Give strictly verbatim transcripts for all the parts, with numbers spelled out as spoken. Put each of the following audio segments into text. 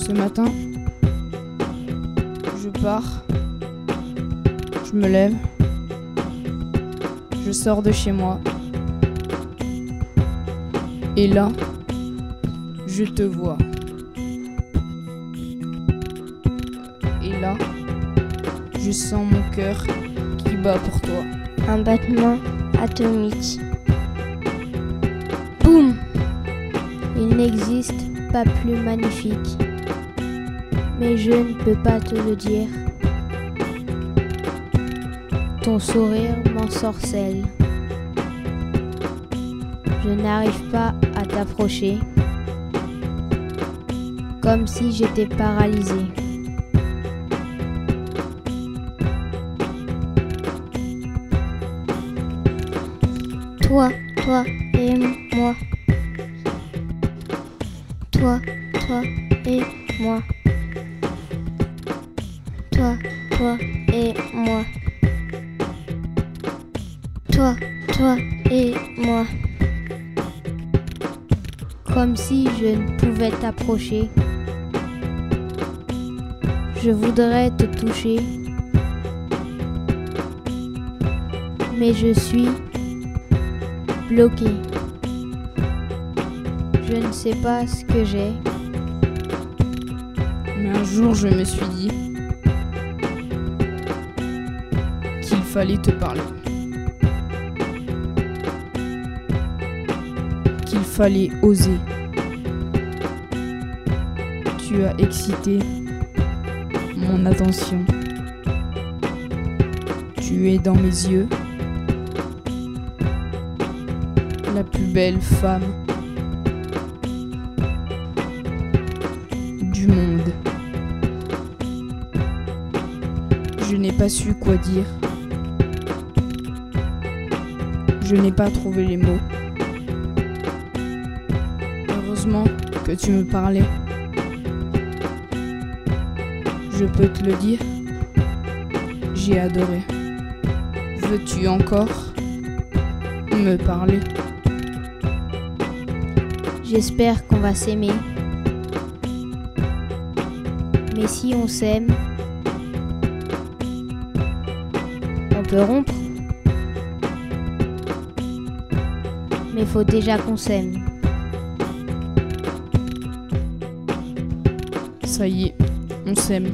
Ce matin, je pars, je me lève, je sors de chez moi. Et là, je te vois. Et là, je sens mon cœur qui bat pour toi. Un battement atomique. Boum! Il n'existe pas plus magnifique. Mais je ne peux pas te le dire. Ton sourire m'ensorcelle. Je n'arrive pas à t'approcher. Comme si j'étais paralysée. Toi, toi et moi. Toi, toi et moi. Toi, toi et moi. Toi, toi et moi. Comme si je ne pouvais t'approcher. Je voudrais te toucher. Mais je suis bloqué. Je ne sais pas ce que j'ai. Mais un jour, je me suis dit qu'il fallait te parler. Qu'il fallait oser. Tu as excité mon attention. Tu es dans mes yeux la plus belle femme du monde. Je n'ai pas su quoi dire. Je n'ai pas trouvé les mots. Heureusement que tu me parlais. Je peux te le dire, j'ai adoré. Veux-tu encore me parler? J'espère qu'on va s'aimer. Mais si on s'aime, on peut rompre. Mais faut déjà qu'on s'aime. Ça y est, on s'aime.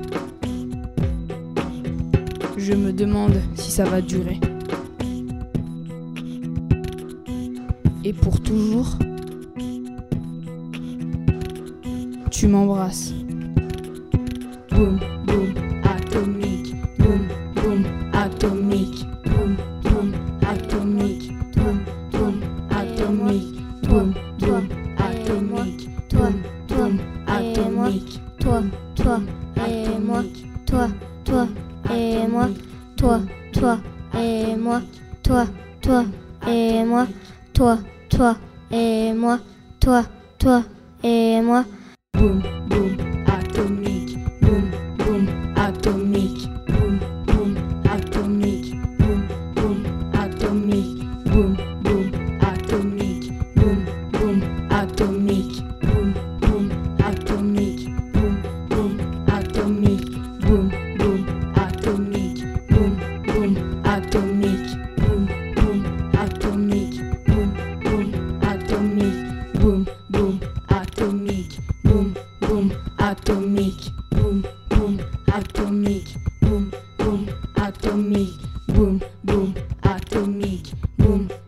Je me demande si ça va durer. Et pour toujours, tu m'embrasses. Boum, boum, atomique. Boum, boum, atomique. Boum, boum, atomique. Boum, boum, atomique. Boum, boum, atomique. Toi, toi boum, et moi. atomique. Toi, toi et moi. Toi, toi et moi. Toi, toi et moi. Toi, toi et moi. Toi, toi et moi. Toi, toi et moi. Boum, boum, atomique. Boum, boum, atomique. Boum, boum, atomique. Boum, boum, atomique. Boum, boum, atomique. Boum, boum, atomique. Boum, boum, atomique. Boum, boum, atomique. Boum, boum, atomique. Boum, boum, atomique. Boum, boum, atomique. Boum, boum, atomique. Boum, boum, atomique. Boum, boum, atomique. Boum, boum, atomique. Boum, boum, atomique. Boum, boum, atomique. Boum,